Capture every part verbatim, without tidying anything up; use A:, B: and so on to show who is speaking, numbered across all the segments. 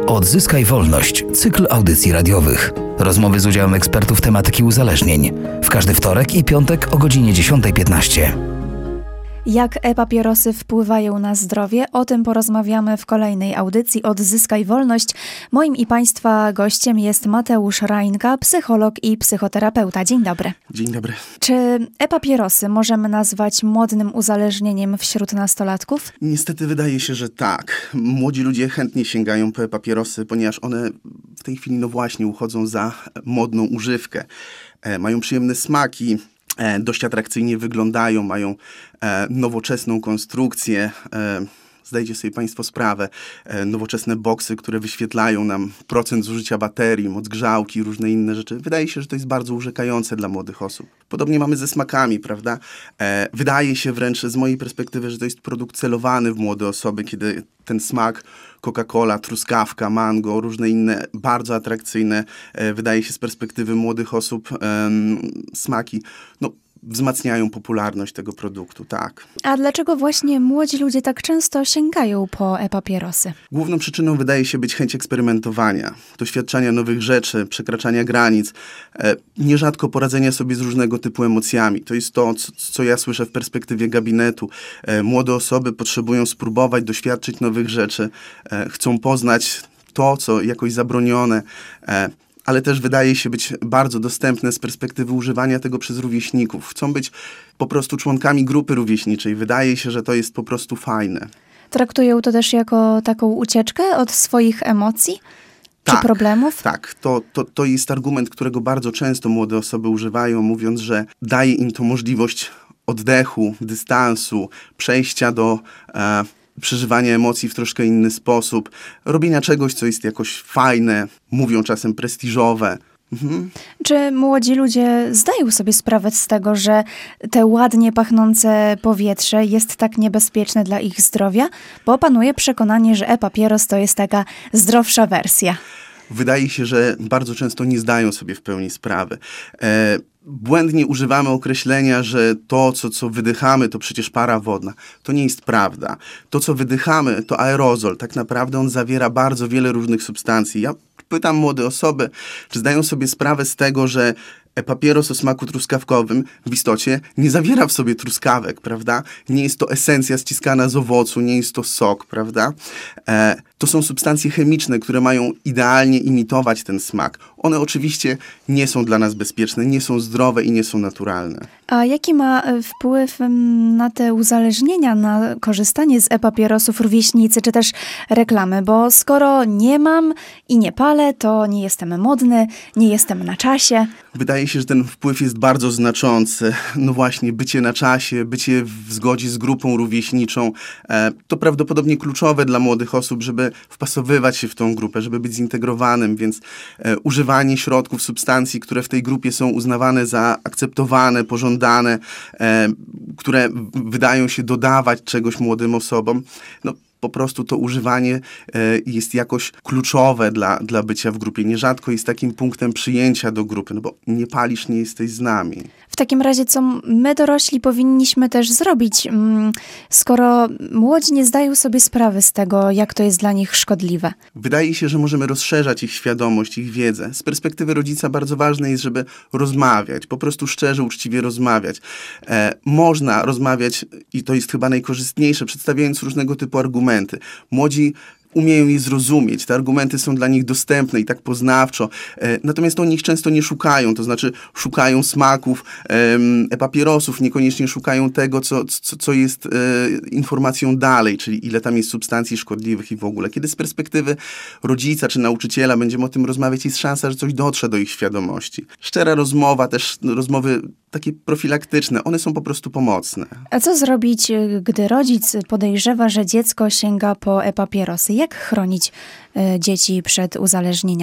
A: Odzyskaj wolność. Cykl audycji radiowych. Rozmowy z udziałem ekspertów tematyki uzależnień. W każdy wtorek i piątek o godzinie dziesiąta piętnaście.
B: Jak e-papierosy wpływają na zdrowie? O tym porozmawiamy w kolejnej audycji Odzyskaj wolność. Moim i Państwa gościem jest Mateusz Rajnka, psycholog i psychoterapeuta. Dzień dobry.
C: Dzień dobry.
B: Czy e-papierosy możemy nazwać modnym uzależnieniem wśród nastolatków?
C: Niestety wydaje się, że tak. Młodzi ludzie chętnie sięgają po e-papierosy, ponieważ one w tej chwili no właśnie uchodzą za modną używkę. E, mają przyjemne smaki, E, dość atrakcyjnie wyglądają, mają e, nowoczesną konstrukcję. E, zdajcie sobie Państwo sprawę, e, nowoczesne boksy, które wyświetlają nam procent zużycia baterii, moc grzałki, różne inne rzeczy. Wydaje się, że to jest bardzo urzekające dla młodych osób. Podobnie mamy ze smakami, prawda? E, wydaje się wręcz z mojej perspektywy, że to jest produkt celowany w młode osoby, kiedy ten smak Coca-Cola, truskawka, mango, różne inne bardzo atrakcyjne, e, wydaje się z perspektywy młodych osób, e, smaki, no wzmacniają popularność tego produktu, tak.
B: A dlaczego właśnie młodzi ludzie tak często sięgają po e-papierosy?
C: Główną przyczyną wydaje się być chęć eksperymentowania, doświadczania nowych rzeczy, przekraczania granic, e, nierzadko poradzenia sobie z różnego typu emocjami. To jest to, co, co ja słyszę w perspektywie gabinetu. E, młode osoby potrzebują spróbować, doświadczyć nowych rzeczy, e, chcą poznać to, co jakoś zabronione, e, ale też wydaje się być bardzo dostępne z perspektywy używania tego przez rówieśników. Chcą być po prostu członkami grupy rówieśniczej. Wydaje się, że to jest po prostu fajne.
B: Traktują to też jako taką ucieczkę od swoich emocji czy
C: tak,
B: problemów?
C: Tak, to, to, to jest argument, którego bardzo często młode osoby używają, mówiąc, że daje im to możliwość oddechu, dystansu, przejścia do e, przeżywania emocji w troszkę inny sposób, robienia czegoś, co jest jakoś fajne, mówią czasem prestiżowe. Mhm.
B: Czy młodzi ludzie zdają sobie sprawę z tego, że te ładnie pachnące powietrze jest tak niebezpieczne dla ich zdrowia? Bo panuje przekonanie, że e-papieros to jest taka zdrowsza wersja.
C: Wydaje się, że bardzo często nie zdają sobie w pełni sprawy. E, błędnie używamy określenia, że to, co, co wydychamy, to przecież para wodna. To nie jest prawda. To, co wydychamy, to aerozol. Tak naprawdę on zawiera bardzo wiele różnych substancji. Ja pytam młode osoby, czy zdają sobie sprawę z tego, że papieros o smaku truskawkowym w istocie nie zawiera w sobie truskawek, prawda? Nie jest to esencja ściskana z owocu, nie jest to sok, prawda? E, to są substancje chemiczne, które mają idealnie imitować ten smak. One oczywiście nie są dla nas bezpieczne, nie są zdrowe i nie są naturalne.
B: A jaki ma wpływ na te uzależnienia, na korzystanie z e-papierosów rówieśnicy, czy też reklamy? Bo skoro nie mam i nie palę, to nie jestem modny, nie jestem na czasie.
C: Wydaje się, że ten wpływ jest bardzo znaczący. No właśnie, bycie na czasie, bycie w zgodzie z grupą rówieśniczą, e, to prawdopodobnie kluczowe dla młodych osób, żeby wpasowywać się w tą grupę, żeby być zintegrowanym, więc e, używanie środków, substancji, które w tej grupie są uznawane za akceptowane, pożądane, e, które wydają się dodawać czegoś młodym osobom, no po prostu to używanie e, jest jakoś kluczowe dla, dla bycia w grupie. Nierzadko jest takim punktem przyjęcia do grupy, no bo nie palisz, nie jesteś z nami.
B: W takim razie, co my dorośli powinniśmy też zrobić, skoro młodzi nie zdają sobie sprawy z tego, jak to jest dla nich szkodliwe?
C: Wydaje się, że możemy rozszerzać ich świadomość, ich wiedzę. Z perspektywy rodzica bardzo ważne jest, żeby rozmawiać, po prostu szczerze, uczciwie rozmawiać. E, można rozmawiać, i to jest chyba najkorzystniejsze, przedstawiając różnego typu argumenty. Młodzi umieją je zrozumieć, te argumenty są dla nich dostępne i tak poznawczo, e, natomiast oni ich często nie szukają, to znaczy szukają smaków e, papierosów, niekoniecznie szukają tego, co, co, co jest e, informacją dalej, czyli ile tam jest substancji szkodliwych i w ogóle. Kiedy z perspektywy rodzica czy nauczyciela będziemy o tym rozmawiać, jest szansa, że coś dotrze do ich świadomości. Szczera rozmowa, też rozmowy takie profilaktyczne, one są po prostu pomocne.
B: A co zrobić, gdy rodzic podejrzewa, że dziecko sięga po e-papierosy? Jak chronić y, dzieci przed uzależnieniami?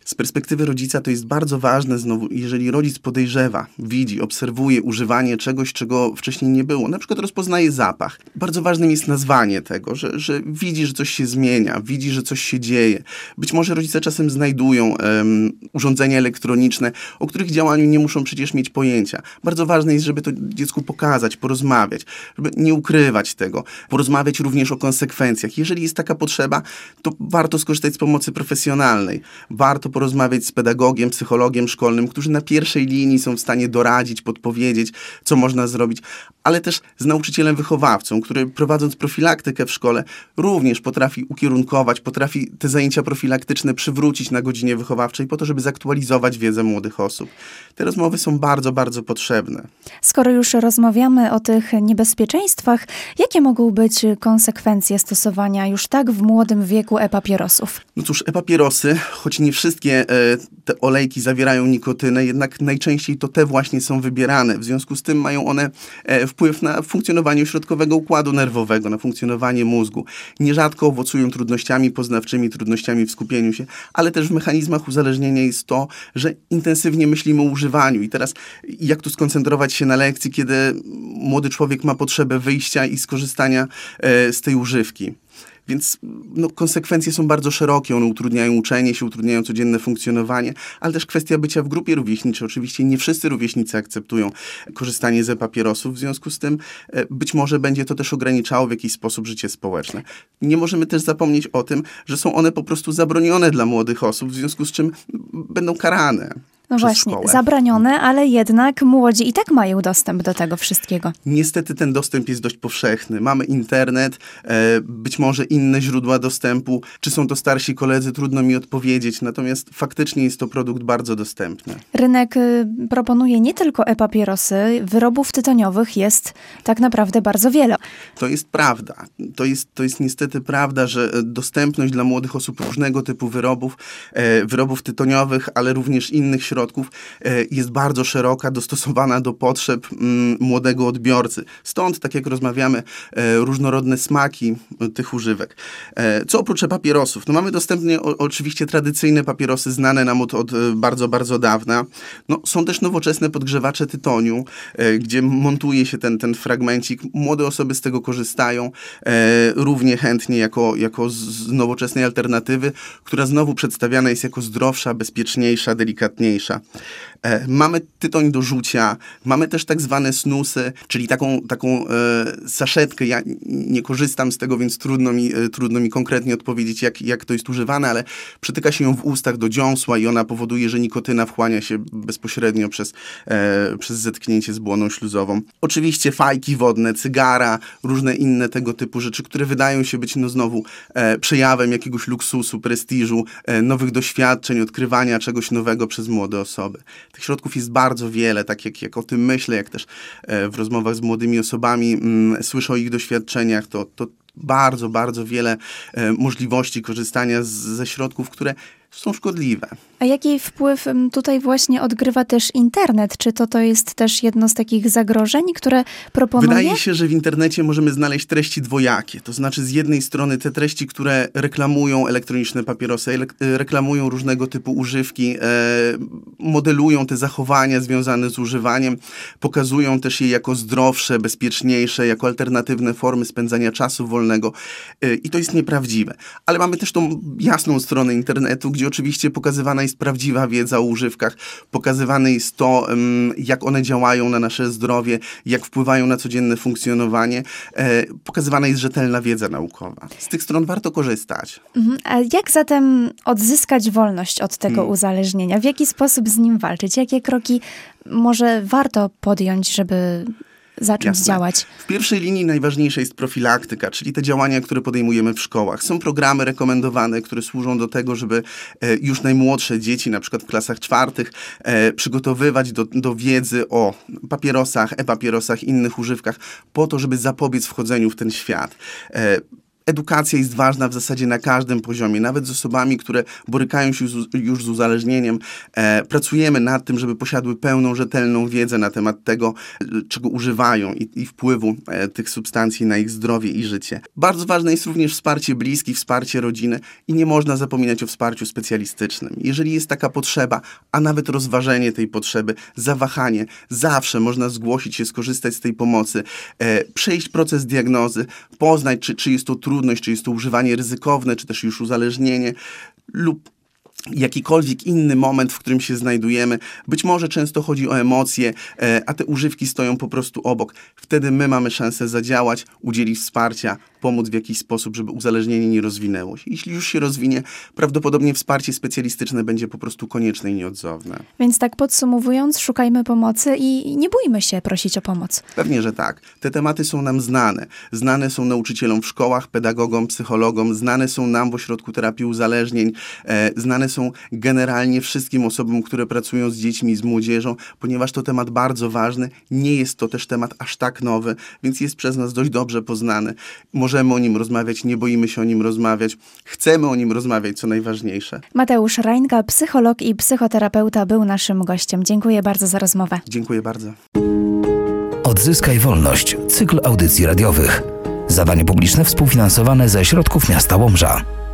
C: Z perspektywy rodzica to jest bardzo ważne znowu, jeżeli rodzic podejrzewa, widzi, obserwuje używanie czegoś, czego wcześniej nie było, na przykład rozpoznaje zapach. Bardzo ważnym jest nazwanie tego, że, że widzi, że coś się zmienia, widzi, że coś się dzieje. Być może rodzice czasem znajdują um, urządzenia elektroniczne, o których działaniu nie muszą przecież mieć pojęcia. Bardzo ważne jest, żeby to dziecku pokazać, porozmawiać, żeby nie ukrywać tego. Porozmawiać również o konsekwencjach. Jeżeli jest taka potrzeba, to warto skorzystać z pomocy profesjonalnej. Warto porozmawiać z pedagogiem, psychologiem szkolnym, którzy na pierwszej linii są w stanie doradzić, podpowiedzieć, co można zrobić, ale też z nauczycielem wychowawcą, który prowadząc profilaktykę w szkole również potrafi ukierunkować, potrafi te zajęcia profilaktyczne przywrócić na godzinie wychowawczej po to, żeby zaktualizować wiedzę młodych osób. Te rozmowy są bardzo, bardzo potrzebne.
B: Skoro już rozmawiamy o tych niebezpieczeństwach, jakie mogą być konsekwencje stosowania już tak w młodym wieku e-papierosów?
C: No cóż, e-papierosy, choć nie wszystkie e, te olejki zawierają nikotynę, jednak najczęściej to te właśnie są wybierane. W związku z tym mają one e, wpływ na funkcjonowanie środkowego układu nerwowego, na funkcjonowanie mózgu. Nierzadko owocują trudnościami poznawczymi, trudnościami w skupieniu się, ale też w mechanizmach uzależnienia jest to, że intensywnie myślimy o używaniu. I teraz jak tu skoncentrować się na lekcji, kiedy młody człowiek ma potrzebę wyjścia i skorzystania e, z tej używki. Więc no, konsekwencje są bardzo szerokie, one utrudniają uczenie się, utrudniają codzienne funkcjonowanie, ale też kwestia bycia w grupie rówieśniczej. Oczywiście nie wszyscy rówieśnicy akceptują korzystanie z e-papierosów, w związku z tym e, być może będzie to też ograniczało w jakiś sposób życie społeczne. Nie możemy też zapomnieć o tym, że są one po prostu zabronione dla młodych osób, w związku z czym będą karane.
B: No właśnie,
C: szkołę.
B: Zabranione, ale jednak młodzi i tak mają dostęp do tego wszystkiego.
C: Niestety ten dostęp jest dość powszechny. Mamy internet, e, być może inne źródła dostępu. Czy są to starsi koledzy? Trudno mi odpowiedzieć. Natomiast faktycznie jest to produkt bardzo dostępny.
B: Rynek y, proponuje nie tylko e-papierosy, wyrobów tytoniowych jest tak naprawdę bardzo wiele.
C: To jest prawda. To jest, to jest niestety prawda, że dostępność dla młodych osób różnego typu wyrobów, e, wyrobów tytoniowych, ale również innych środków, jest bardzo szeroka, dostosowana do potrzeb mm, młodego odbiorcy. Stąd, tak jak rozmawiamy, e, różnorodne smaki tych używek. E, co oprócz papierosów? No mamy dostępnie o, oczywiście tradycyjne papierosy, znane nam od, od bardzo, bardzo dawna. No, są też nowoczesne podgrzewacze tytoniu, e, gdzie montuje się ten, ten fragmencik. Młode osoby z tego korzystają e, równie chętnie jako, jako z nowoczesnej alternatywy, która znowu przedstawiana jest jako zdrowsza, bezpieczniejsza, delikatniejsza. E, mamy tytoń do rzucia, mamy też tak zwane snusy, czyli taką, taką e, saszetkę. Ja nie korzystam z tego, więc trudno mi, e, trudno mi konkretnie odpowiedzieć, jak, jak to jest używane, ale przytyka się ją w ustach do dziąsła i ona powoduje, że nikotyna wchłania się bezpośrednio przez, e, przez zetknięcie z błoną śluzową. Oczywiście fajki wodne, cygara, różne inne tego typu rzeczy, które wydają się być no znowu e, przejawem jakiegoś luksusu, prestiżu, e, nowych doświadczeń, odkrywania czegoś nowego przez młode osoby. Tych środków jest bardzo wiele, tak jak, jak o tym myślę, jak też e, w rozmowach z młodymi osobami mm, słyszę o ich doświadczeniach, to, to bardzo, bardzo wiele e, możliwości korzystania z, ze środków, które są szkodliwe.
B: A jaki wpływ tutaj właśnie odgrywa też internet? Czy to, to jest też jedno z takich zagrożeń, które proponuje?
C: Wydaje się, że w internecie możemy znaleźć treści dwojakie. To znaczy z jednej strony te treści, które reklamują elektroniczne papierosy, ele- reklamują różnego typu używki, e, modelują te zachowania związane z używaniem, pokazują też je jako zdrowsze, bezpieczniejsze, jako alternatywne formy spędzania czasu wolnego. E, I to jest nieprawdziwe. Ale mamy też tą jasną stronę internetu, gdzie oczywiście pokazywana jest prawdziwa wiedza o używkach, pokazywane jest to, jak one działają na nasze zdrowie, jak wpływają na codzienne funkcjonowanie. Pokazywana jest rzetelna wiedza naukowa. Z tych stron warto korzystać.
B: Mhm. A jak zatem odzyskać wolność od tego hmm. uzależnienia? W jaki sposób z nim walczyć? Jakie kroki może warto podjąć, żeby zacząć
C: Jasne.
B: działać?
C: W pierwszej linii najważniejsza jest profilaktyka, czyli te działania, które podejmujemy w szkołach. Są programy rekomendowane, które służą do tego, żeby e, już najmłodsze dzieci, na przykład w klasach czwartych, e, przygotowywać do, do wiedzy o papierosach, e-papierosach, innych używkach, po to, żeby zapobiec wchodzeniu w ten świat. E, edukacja jest ważna w zasadzie na każdym poziomie, nawet z osobami, które borykają się z, już z uzależnieniem. E, pracujemy nad tym, żeby posiadły pełną, rzetelną wiedzę na temat tego, czego używają i, i wpływu e, tych substancji na ich zdrowie i życie. Bardzo ważne jest również wsparcie bliskich, wsparcie rodziny i nie można zapominać o wsparciu specjalistycznym. Jeżeli jest taka potrzeba, a nawet rozważenie tej potrzeby, zawahanie, zawsze można zgłosić się, skorzystać z tej pomocy, e, przejść proces diagnozy, poznać, czy, czy jest to trudność, czy jest to używanie ryzykowne, czy też już uzależnienie lub jakikolwiek inny moment, w którym się znajdujemy. Być może często chodzi o emocje, e, a te używki stoją po prostu obok. Wtedy my mamy szansę zadziałać, udzielić wsparcia, pomóc w jakiś sposób, żeby uzależnienie nie rozwinęło się. Jeśli już się rozwinie, prawdopodobnie wsparcie specjalistyczne będzie po prostu konieczne i nieodzowne.
B: Więc tak podsumowując, szukajmy pomocy i nie bójmy się prosić o pomoc.
C: Pewnie, że tak. Te tematy są nam znane. Znane są nauczycielom w szkołach, pedagogom, psychologom, znane są nam w ośrodku terapii uzależnień, e, znane są generalnie wszystkim osobom, które pracują z dziećmi i z młodzieżą, ponieważ to temat bardzo ważny. Nie jest to też temat aż tak nowy, więc jest przez nas dość dobrze poznany. Możemy o nim rozmawiać, nie boimy się o nim rozmawiać. Chcemy o nim rozmawiać, co najważniejsze.
B: Mateusz Rajnka, psycholog i psychoterapeuta, był naszym gościem. Dziękuję bardzo za rozmowę.
C: Dziękuję bardzo.
A: Odzyskaj wolność. Cykl audycji radiowych. Zadanie publiczne współfinansowane ze środków miasta Łomża.